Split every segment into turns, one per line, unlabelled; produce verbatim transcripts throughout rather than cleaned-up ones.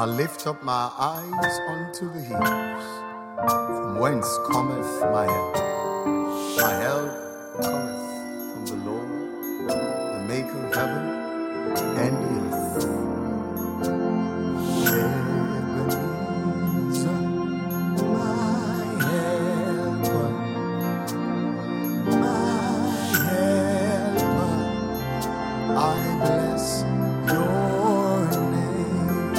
I lift up my eyes unto the hills, from whence cometh my help. My help cometh from the Lord, the maker of heaven and the earth. Ebenezer, my helper, my helper, I bless your name.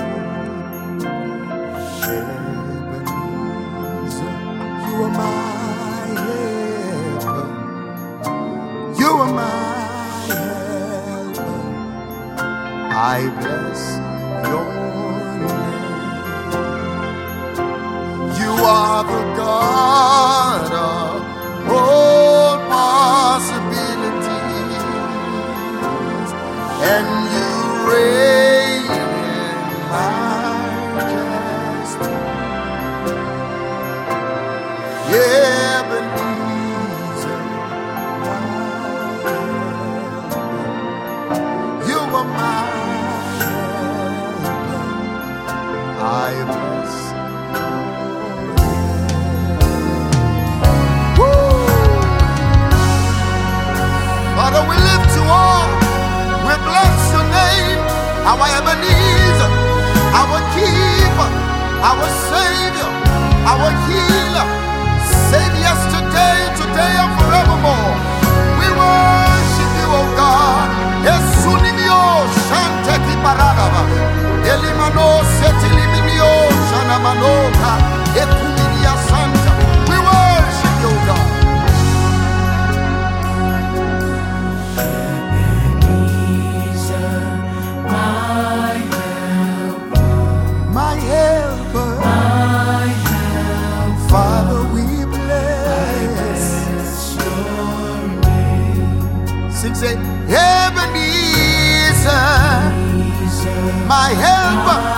Ebenezer, you are my helper, you are my helper, I bless your name. You are the God of all possibilities, and you reign in majesty. Ebenezer, you are my helper, I bless your name. Woo! Father, we lift you up, we bless your name, our Ebenezer, our keeper, our savior, our healer. Save yesterday, today, and forevermore. We worship you, O God. Esunimio shanteki paradava. Elimano setiliminio shanamanoka. Ekuminia santa. We worship you, O God.
Ebenezer, my helper,
My helper,
my helper,
Father, we
bless
bless.
your name.
Sing, say, Ebenezer,
Ebenezer,
my helper,